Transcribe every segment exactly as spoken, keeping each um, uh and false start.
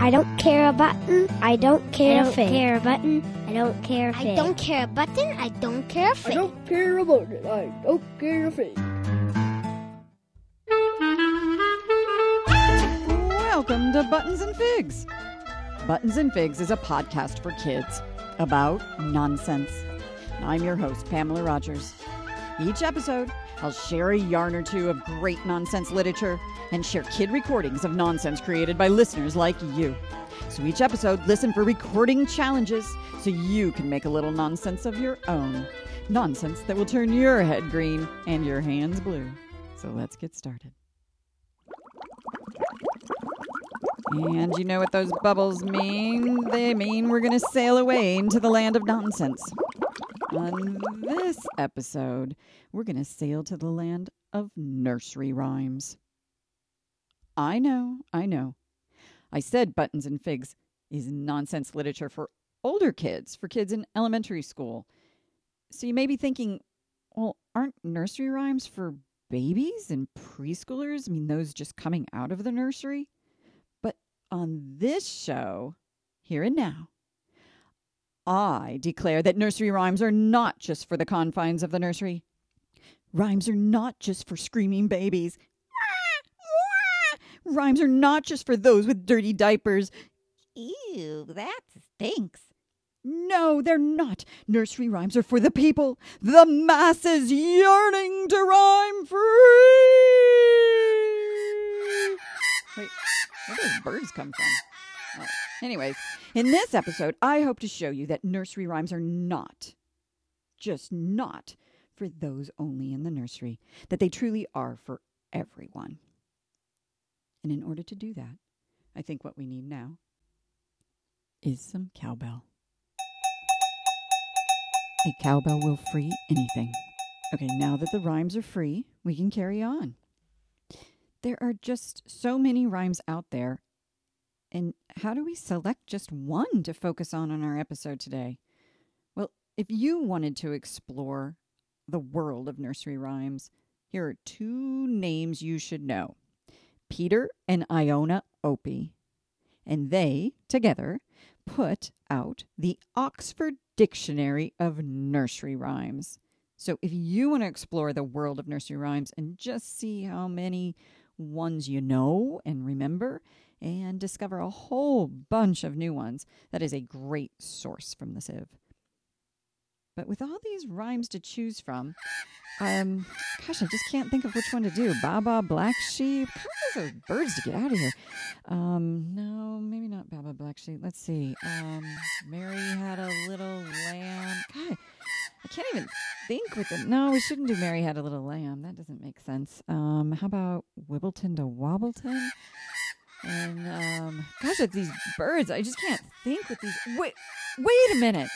I don't care a button. I don't care I a don't fig. care a button. I don't care a I fig. don't care a button. I don't care a fig. I don't care about it. I don't care a fig. Welcome to Buttons and Figs. Buttons and Figs is a podcast for kids about nonsense. I'm your host, Pamela Rogers. Each episode, I'll share a yarn or two of great nonsense literature and share kid recordings of nonsense created by listeners like you. So each episode, listen for recording challenges so you can make a little nonsense of your own. Nonsense that will turn your head green and your hands blue. So let's get started. And you know what those bubbles mean? They mean we're going to sail away into the land of nonsense. On this episode, we're going to sail to the land of nursery rhymes. I know, I know. I said Buttons and Figs is nonsense literature for older kids, for kids in elementary school. So you may be thinking, well, aren't nursery rhymes for babies and preschoolers? I mean, those just coming out of the nursery? But on this show, here and now, I declare that nursery rhymes are not just for the confines of the nursery. Rhymes are not just for screaming babies. Rhymes are not just for those with dirty diapers. Ew, that stinks. No, they're not. Nursery rhymes are for the people, the masses yearning to rhyme free. Wait, where do those birds come from? Oh. Anyways, in this episode, I hope to show you that nursery rhymes are not, just not, for those only in the nursery, that they truly are for everyone. And in order to do that, I think what we need now is some cowbell. A cowbell will free anything. Okay, now that the rhymes are free, we can carry on. There are just so many rhymes out there. And how do we select just one to focus on in our episode today? Well, if you wanted to explore the world of nursery rhymes, here are two names you should know. Peter and Iona Opie. And they, together, put out the Oxford Dictionary of Nursery Rhymes. So if you want to explore the world of nursery rhymes and just see how many ones you know and remember, and discover a whole bunch of new ones, that is a great source from the Civ. But with all these rhymes to choose from, um, gosh, I just can't think of which one to do. Baba Black Sheep. How are those birds to get out of here? Um, no, maybe not Baba Black Sheep. Let's see. Um, Mary Had a Little Lamb. God, I can't even think with it. No, we shouldn't do Mary Had a Little Lamb. That doesn't make sense. Um, how about Wibbleton to Wobbleton? And, um, gosh, with these birds, I just can't think with these. Wait, wait a minute.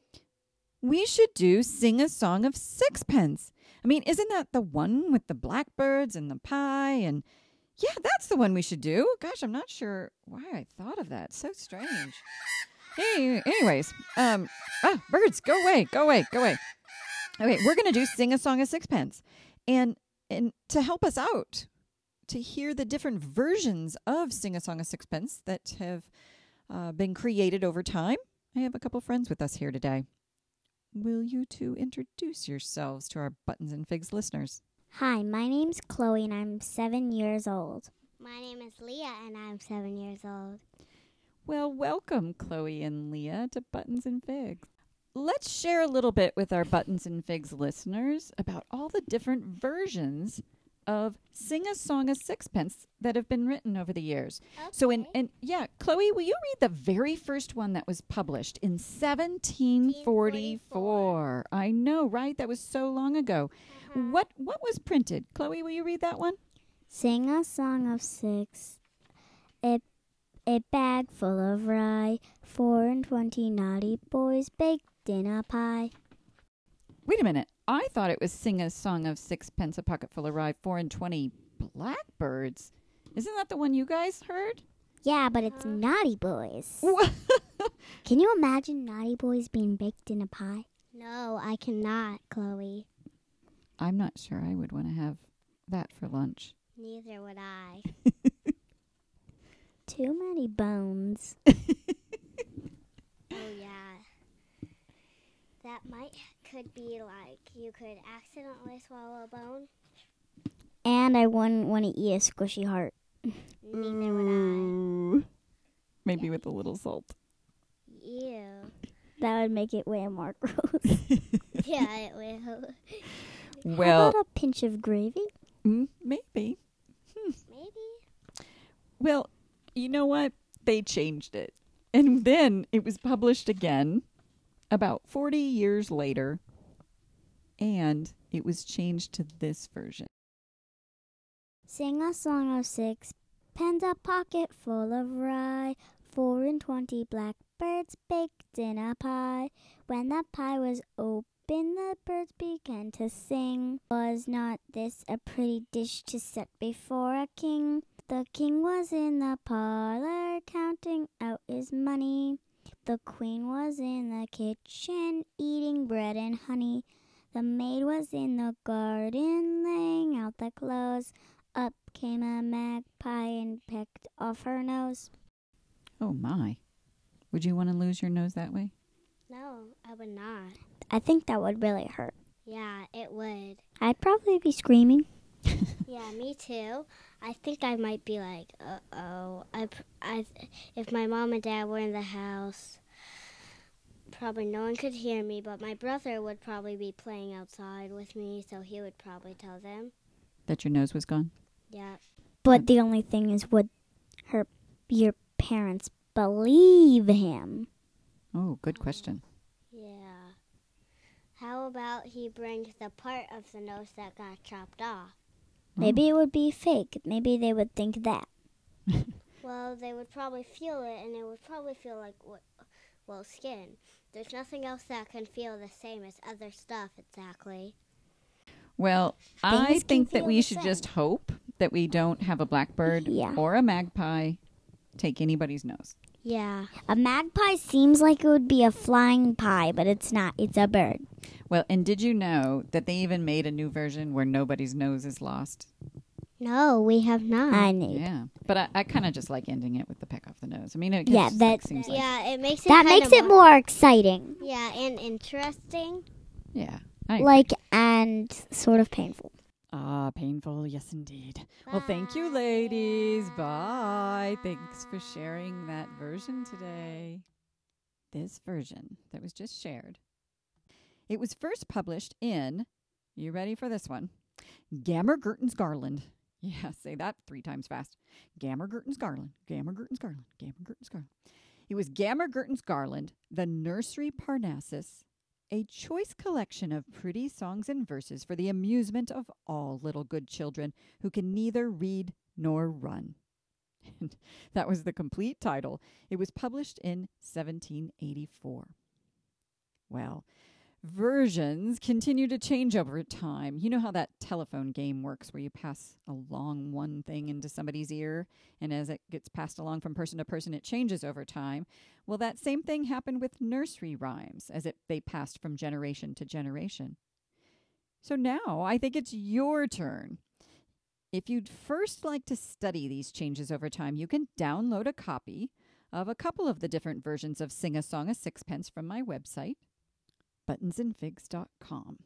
We should do Sing a Song of Sixpence. I mean, isn't that the one with the blackbirds and the pie? And yeah, that's the one we should do. Gosh, I'm not sure why I thought of that. So strange. Hey, anyways, um, ah, birds, go away, go away, go away. Okay, we're going to do Sing a Song of Sixpence. And, and to help us out, to hear the different versions of Sing a Song of Sixpence that have uh, been created over time, I have a couple friends with us here today. Will you two introduce yourselves to our Buttons and Figs listeners? Hi, my name's Chloe and I'm seven years old. My name is Leah, and I'm seven years old. Well, welcome, Chloe and Leah, to Buttons and Figs. Let's share a little bit with our Buttons and Figs listeners about all the different versions of Sing a Song of Sixpence that have been written over the years. Okay. So, in, and yeah, Chloe, will you read the very first one that was published in seventeen forty-four? I know, right? That was so long ago. Uh-huh. What what was printed? Chloe, will you read that one? Sing a song of six, a, a bag full of rye, four and twenty naughty boys baked in a pie. Wait a minute. I thought it was Sing a Song of Sixpence, a pocket full of rye, four and twenty blackbirds. Isn't that the one you guys heard? Yeah, but it's naughty boys. What? Can you imagine naughty boys being baked in a pie? No, I cannot, Chloe. I'm not sure I would want to have that for lunch. Neither would I. too many bones. Oh, yeah. That might could be like you could accidentally swallow a bone. And I wouldn't want to eat a squishy heart. Neither would Ooh. Maybe with a little salt. I. Ew. That would make it way more gross. Yeah, it will. Well, How about a pinch of gravy? mm, maybe. Maybe. Well, you know what? They changed it. And then it was published again about forty years later. And it was changed to this version. Sing a song of six, pens a pocket full of rye, four and twenty blackbirds baked in a pie. When the pie was open, the birds began to sing. Was not this a pretty dish to set before a king? The king was in the parlor counting out his money. The queen was in the kitchen eating bread and honey. The maid was in the garden laying out the clothes. Up came a magpie and pecked off her nose. Oh, my. Would you want to lose your nose that way? No, I would not. I think that would really hurt. Yeah, it would. I'd probably be screaming. Yeah, me too. I think I might be like, uh-oh. I, pr- I, if my mom and dad were in the house, probably no one could hear me, but my brother would probably be playing outside with me, so he would probably tell them. That your nose was gone? Yeah. But the only thing is, would her your parents believe him? Oh, good question. Yeah. How about he brings the part of the nose that got chopped off? Maybe it would be fake. Maybe they would think that. Well, they would probably feel it, and it would probably feel like, well, skin. There's nothing else that can feel the same as other stuff, exactly. Well, I Things can think that feel we the should same. just hope that we don't have a blackbird Yeah. or a magpie take anybody's nose. Yeah. A magpie seems like it would be a flying pie, but it's not. It's a bird. Well, and did you know that they even made a new version where nobody's nose is lost? No, we have not. I knew. Yeah. But I, I kind of just like ending it with the peck off the nose. I mean, it Yeah, just, that- like, seems like... Yeah, it makes it That kinda makes it more exciting. Yeah, and interesting. Yeah. I Like, and sort of painful. Ah, painful. Yes, indeed. Well, thank you, ladies. Bye. Thanks for sharing that version today. This version that was just shared. It was first published in, you ready for this one? Gammer-Gurton's Garland. Yeah, say that three times fast. Gammer-Gurton's Garland. Gammer-Gurton's Garland. Gammer-Gurton's Garland. It was Gammer-Gurton's Garland, the Nursery Parnassus, a choice collection of pretty songs and verses for the amusement of all little good children who can neither read nor run. And that was the complete title. It was published in seventeen eighty-four. Well, versions continue to change over time. You know how that telephone game works where you pass along one thing into somebody's ear, and as it gets passed along from person to person, it changes over time. Well, that same thing happened with nursery rhymes as it they passed from generation to generation. So now I think it's your turn. If you'd first like to study these changes over time, you can download a copy of a couple of the different versions of Sing a Song a Sixpence from my website, buttons and figs dot com.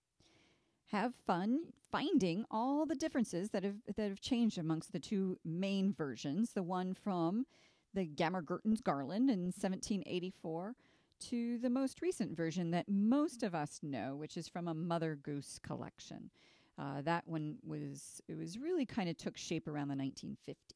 Have fun finding all the differences that have that have changed amongst the two main versions, the one from the Gammer-Gurton's Garland in seventeen eighty-four to the most recent version that most of us know, which is from a Mother Goose collection. Uh, that one was, it was really kind of took shape around the nineteen fifties.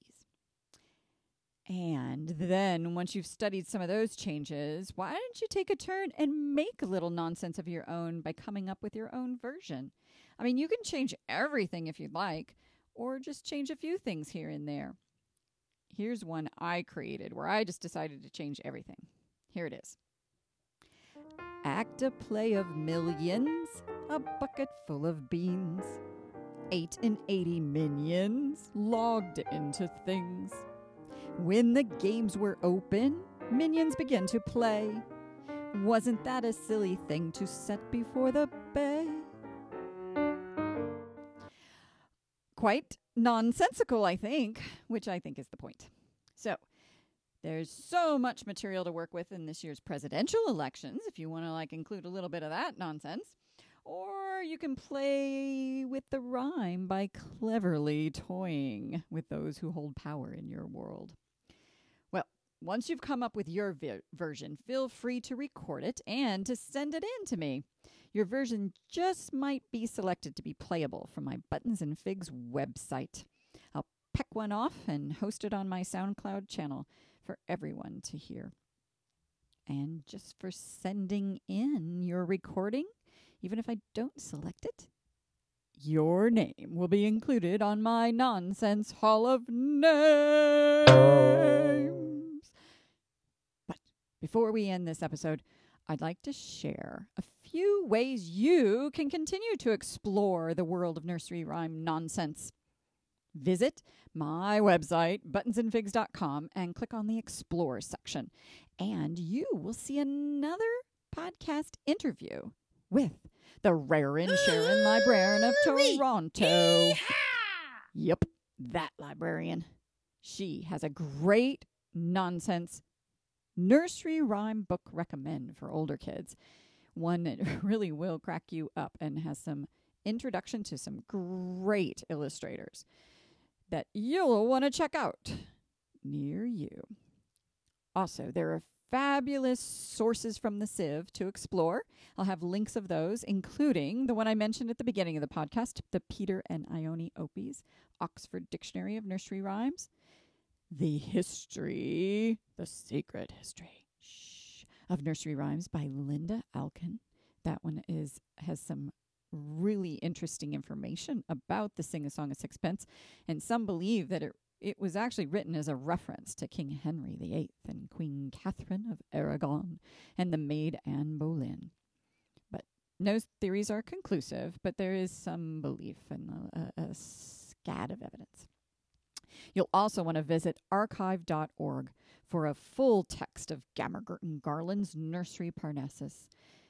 And then once you've studied some of those changes, why don't you take a turn and make a little nonsense of your own by coming up with your own version? I mean, you can change everything if you'd like, or just change a few things here and there. Here's one I created where I just decided to change everything. Here it is. Act a play of millions, a bucket full of beans. Eight and eighty minions logged into things. When the games were open, minions began to play. Wasn't that a silly thing to set before the bay? Quite nonsensical, I think, which I think is the point. So there's so much material to work with in this year's presidential elections if you want to like include a little bit of that nonsense. Or you can play with the rhyme by cleverly toying with those who hold power in your world. Well, once you've come up with your vi- version, feel free to record it and to send it in to me. Your version just might be selected to be playable from my Buttons and Figs website. I'll peck one off and host it on my SoundCloud channel for everyone to hear. And just for sending in your recording, even if I don't select it, your name will be included on my Nonsense Hall of Names. But before we end this episode, I'd like to share a few ways you can continue to explore the world of nursery rhyme nonsense. Visit my website, buttons and figs dot com, and click on the Explore section. And you will see another podcast interview with the Rarin Sharon Librarian of Toronto. Yep, that librarian. She has a great nonsense nursery rhyme book recommend for older kids. One that really will crack you up and has some introduction to some great illustrators that you'll want to check out near you. Also, there are fabulous sources from the Civ to explore. I'll have links of those, including the one I mentioned at the beginning of the podcast, the Peter and Ione Opie's Oxford Dictionary of Nursery Rhymes, the history, the secret history shh, of nursery rhymes by Linda Alkin. That one is has some really interesting information about the Sing a Song of Sixpence, and some believe that it It was actually written as a reference to King Henry the Eighth and Queen Catherine of Aragon and the Maid Anne Boleyn. But no theories are conclusive, but there is some belief and a, a, a scad of evidence. You'll also want to visit archive dot org for a full text of Gammergurten Garland's Nursery Parnassus.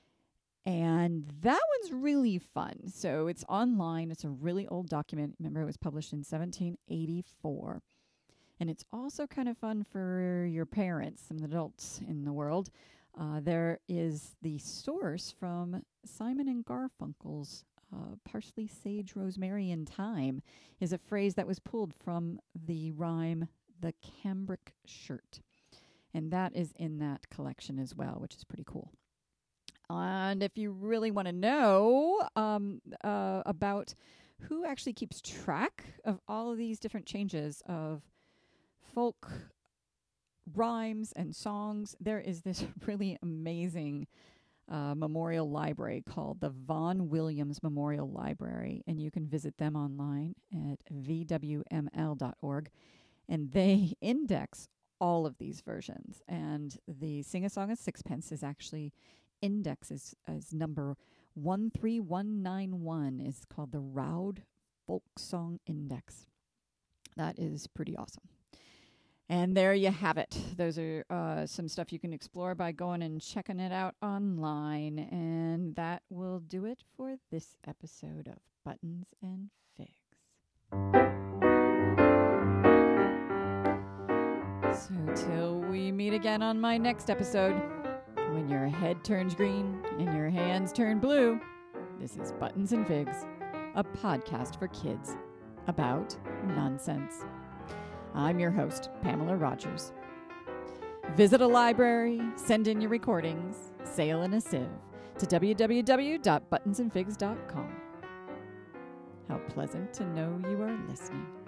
And that one's really fun. So it's online. It's a really old document. Remember, it was published in seventeen eighty-four. And it's also kind of fun for your parents, some adults in the world. Uh, there is the source from Simon and Garfunkel's uh, Parsley, Sage, Rosemary, and Thyme is a phrase that was pulled from the rhyme, the cambric shirt. And that is in that collection as well, which is pretty cool. And if you really want to know um, uh, about who actually keeps track of all of these different changes of folk rhymes and songs, there is this really amazing uh, memorial library called the Vaughan Williams Memorial Library, and you can visit them online at v w m l dot org, and they index all of these versions. And the Sing a Song of Sixpence is actually index is, is number one three one nine one, is called the Roud Folk Song Index. That is pretty awesome. And there you have it. Those are uh, some stuff you can explore by going and checking it out online. And that will do it for this episode of Buttons and Figs. So till we meet again on my next episode, when your head turns green and your hands turn blue, this is Buttons and Figs, a podcast for kids about nonsense. I'm your host, Pamela Rogers. Visit a library, send in your recordings, sail in a sieve to w w w dot buttons and figs dot com. How pleasant to know you are listening.